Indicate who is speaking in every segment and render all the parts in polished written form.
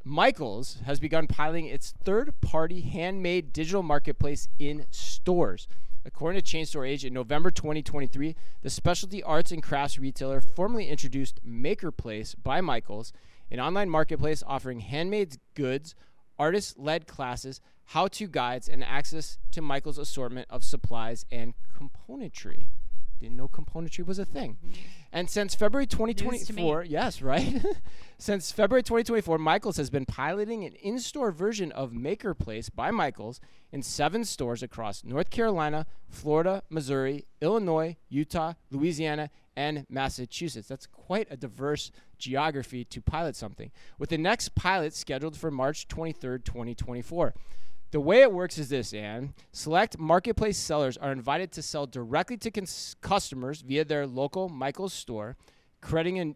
Speaker 1: Michaels has begun piloting its third-party handmade digital marketplace in stores. According to Chain Store Age, in November 2023, the specialty arts and crafts retailer formally introduced MakerPlace by Michaels, an online marketplace offering handmade goods, artist-led classes, how-to guides, and access to Michaels' assortment of supplies and componentry. Didn't know componentry was a thing. And since February 2024, yes, right? Since February 2024, Michaels has been piloting an in-store version of MakerPlace by Michaels in 7 stores across North Carolina, Florida, Missouri, Illinois, Utah, Louisiana, and Massachusetts. That's quite a diverse geography to pilot something, with the next pilot scheduled for March 23rd, 2024. The way it works is this, Ann. Select marketplace sellers are invited to sell directly to customers via their local Michaels store, crediting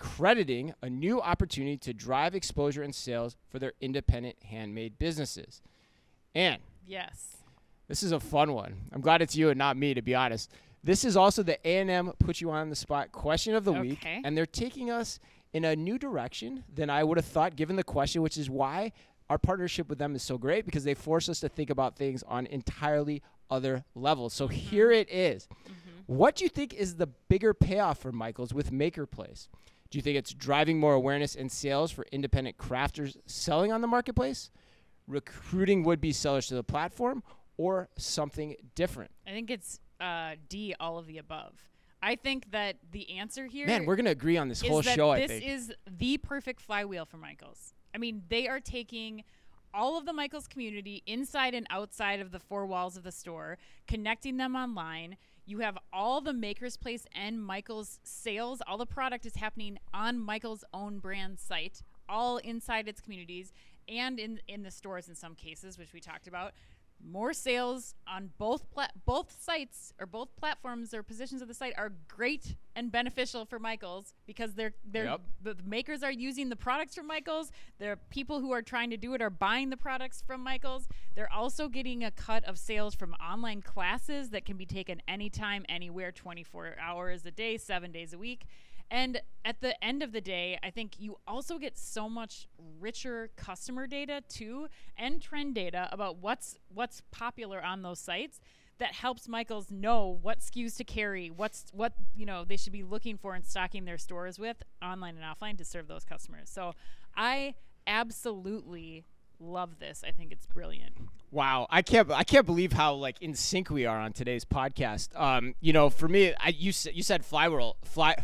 Speaker 1: a new opportunity to drive exposure and sales for their independent handmade businesses. Ann.
Speaker 2: Yes.
Speaker 1: This is a fun one. I'm glad it's you and not me, to be honest. This is also the A&M Put You On the Spot question of the week, and they're taking us in a new direction than I would have thought given the question, which is why our partnership with them is so great, because they force us to think about things on entirely other levels. So here it is. What do you think is the bigger payoff for Michaels with MakerPlace? Do you think it's driving more awareness and sales for independent crafters selling on the marketplace, recruiting would-be sellers to the platform, or something different?
Speaker 2: I think it's D, all of the above. I think that the answer here,
Speaker 1: man, we're going to agree on this whole show, I think.
Speaker 2: This is the perfect flywheel for Michaels. I mean, they are taking all of the Michaels community inside and outside of the 4 walls of the store, connecting them online. You have all the Maker's Place and Michaels sales. All the product is happening on Michaels' own brand site, all inside its communities and in the stores in some cases, which we talked about. More sales on both sites, or both platforms or positions of the site, are great and beneficial for Michaels, because the makers are using the products from Michaels. The people who are trying to do it are buying the products from Michaels. They're also getting a cut of sales from online classes that can be taken anytime, anywhere, 24 hours a day, 7 days a week. And at the end of the day, I think you also get so much richer customer data too, and trend data about what's popular on those sites, that helps Michaels know what SKUs to carry, what they should be looking for and stocking their stores with, online and offline, to serve those customers. So I absolutely love this. I think it's brilliant.
Speaker 1: Wow, I can't believe how in sync we are on today's podcast. For me, you said flywheel.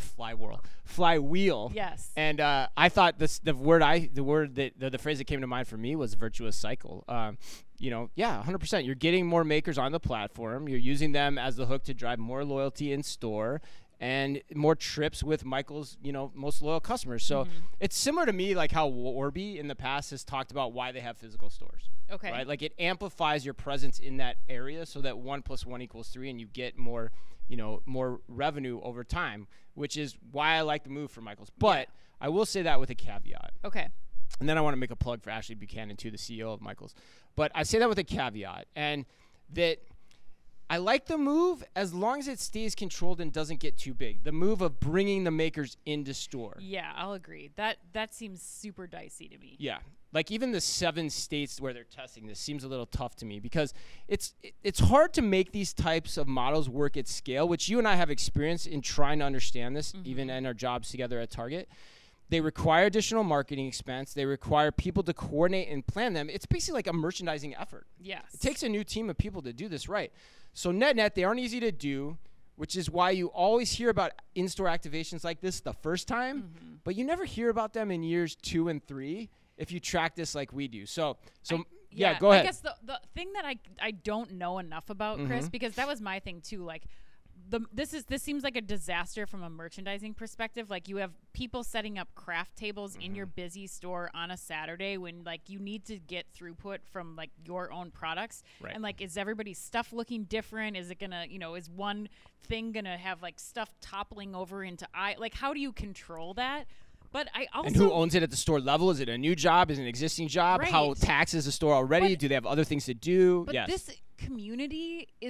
Speaker 2: Yes.
Speaker 1: And I thought the phrase that came to mind for me was virtuous cycle. 100%. You're getting more makers on the platform. You're using them as the hook to drive more loyalty in store and more trips with Michael's, most loyal customers. So it's similar to me, like how Warby in the past has talked about why they have physical stores.
Speaker 2: Okay.
Speaker 1: Right? Like, it amplifies your presence in that area so that 1 + 1 = 3, and you get more, more revenue over time, which is why I like the move for Michael's. But I will say that with a caveat.
Speaker 2: Okay.
Speaker 1: And then I want to make a plug for Ashley Buchanan, too, the CEO of Michael's. But I say that with a caveat, and that I like the move as long as it stays controlled and doesn't get too big. The move of bringing the makers into store.
Speaker 2: Yeah, I'll agree. That seems super dicey to me.
Speaker 1: Yeah. Like, even the 7 states where they're testing this seems a little tough to me, because it's hard to make these types of models work at scale, which you and I have experience in trying to understand this, even in our jobs together at Target. They require additional marketing expense. They require people to coordinate and plan them. It's basically like a merchandising effort.
Speaker 2: Yes.
Speaker 1: It takes a new team of people to do this right. So net, they aren't easy to do, which is why you always hear about in-store activations like this the first time, but you never hear about them in years 2 and 3 if you track this like we do. So go ahead.
Speaker 2: I guess the thing that I don't know enough about, Chris, because that was my thing too, like, this seems like a disaster from a merchandising perspective. Like, you have people setting up craft tables in your busy store on a Saturday when, like, you need to get throughput from, like, your own products.
Speaker 1: Right.
Speaker 2: And, like, is everybody's stuff looking different? Is it gonna, is one thing gonna have, like, stuff toppling over into like, how do you control that? But I also,
Speaker 1: and who owns it at the store level? Is it a new job? Is it an existing job?
Speaker 2: Right.
Speaker 1: How taxed is the store already? Do they have other things to do?
Speaker 2: But this community is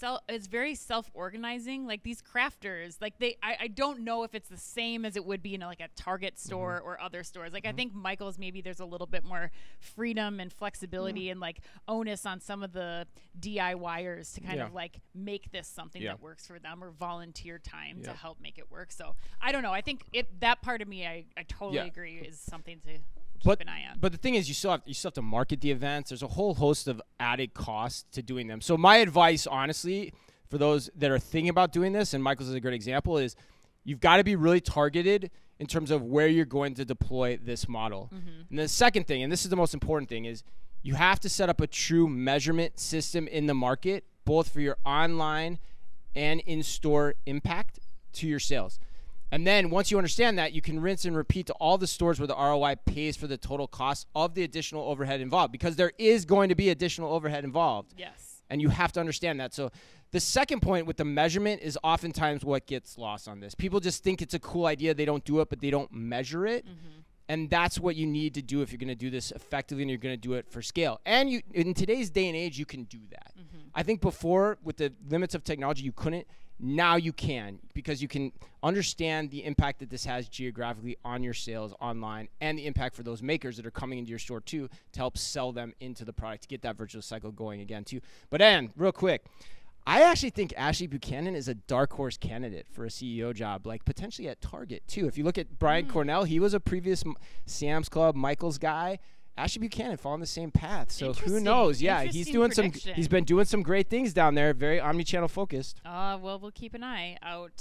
Speaker 2: it's very self-organizing. Like these crafters, like I don't know if it's the same as it would be in like a Target store or other stores. Like I think Michael's, maybe there's a little bit more freedom and flexibility and like onus on some of the DIYers to kind of like make this something that works for them, or volunteer time to help make it work. So I don't know. I think that part of me, I totally agree, is something to keep an eye on.
Speaker 1: But the thing is, you still have to market the events. There's a whole host of added costs to doing them. So my advice, honestly, for those that are thinking about doing this, and Michael's is a great example, is you've got to be really targeted in terms of where you're going to deploy this model. And the second thing, and this is the most important thing, is you have to set up a true measurement system in the market, both for your online and in-store impact to your sales. And then once you understand that, you can rinse and repeat to all the stores where the ROI pays for the total cost of the additional overhead involved, because there is going to be additional overhead involved.
Speaker 2: Yes.
Speaker 1: And you have to understand that. So the second point with the measurement is oftentimes what gets lost on this. People just think it's a cool idea. They don't do it, but they don't measure it. And that's what you need to do if you're going to do this effectively and you're going to do it for scale. And you, in today's day and age, you can do that. I think before, with the limits of technology, you couldn't. Now you can, because you can understand the impact that this has geographically on your sales online, and the impact for those makers that are coming into your store too, to help sell them into the product, to get that virtuous cycle going again too. But Ann, real quick, I actually think Ashley Buchanan is a dark horse candidate for a CEO job, like potentially at Target too. If you look at Brian Cornell, he was a previous Sam's Club, Michael's guy. Ashley Buchanan following the same path. So who knows? Yeah, he's been doing some great things down there, very omni-channel focused.
Speaker 2: Well, we'll keep an eye out.